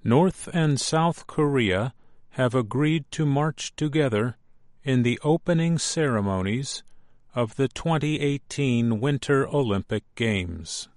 North and South Korea have agreed to march together in the opening ceremonies of the 2018 Winter Olympic Games.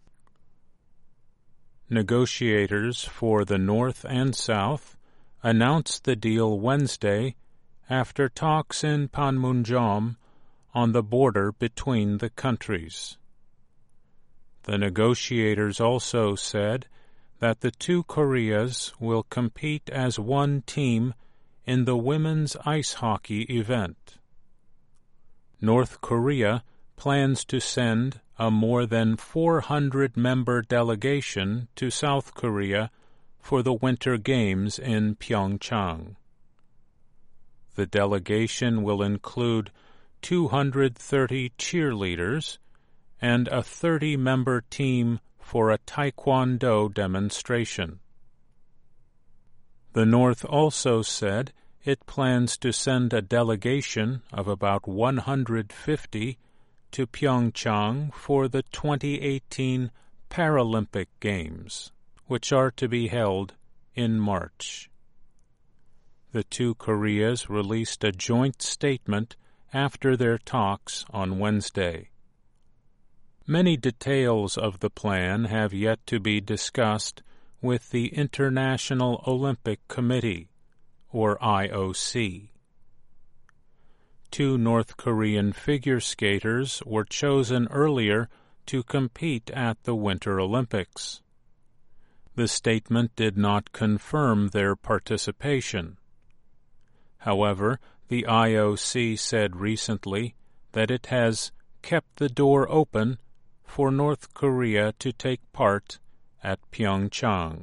Negotiators for the North and South announced the deal Wednesday after talks in Panmunjom on the border between the countries. The negotiators also said that the two Koreas will compete as one team in the women's ice hockey event. North Korea plans to send a more than 400-member delegation to South Korea for the Winter Games in Pyeongchang. The delegation will include 230 cheerleaders and a 30-member team for a Taekwondo demonstration. The North also said it plans to send a delegation of about 150 to Pyeongchang for the 2018 Paralympic Games, which are to be held in March. The two Koreas released a joint statement after their talks on Wednesday. Many details of the plan have yet to be discussed with the International Olympic Committee, or IOC. Two North Korean figure skaters were chosen earlier to compete at the Winter Olympics. The statement did not confirm their participation. However, the IOC said recently that it has kept the door open for North Korea to take part at Pyeongchang.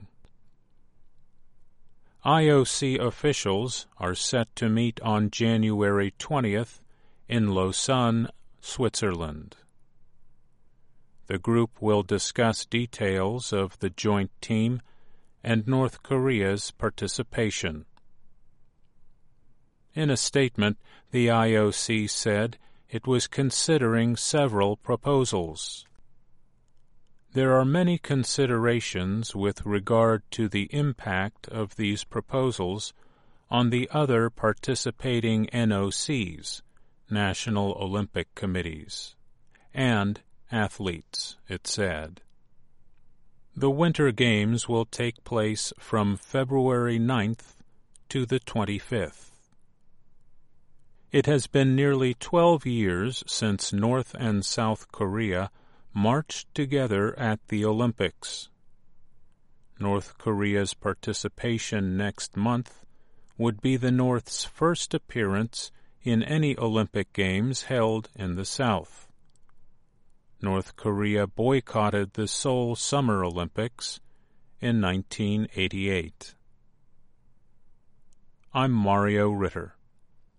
IOC officials are set to meet on January 20th in Lausanne, Switzerland. The group will discuss details of the joint team and North Korea's participation. In a statement, the IOC said it was considering several proposals. There are many considerations with regard to the impact of these proposals on the other participating NOCs, National Olympic Committees, and athletes, it said. The Winter Games will take place from February 9th to the 25th. It has been nearly 12 years since North and South Korea marched together at the Olympics. North Korea's participation next month would be the North's first appearance in any Olympic Games held in the South. North Korea boycotted the Seoul Summer Olympics in 1988. I'm Mario Ritter.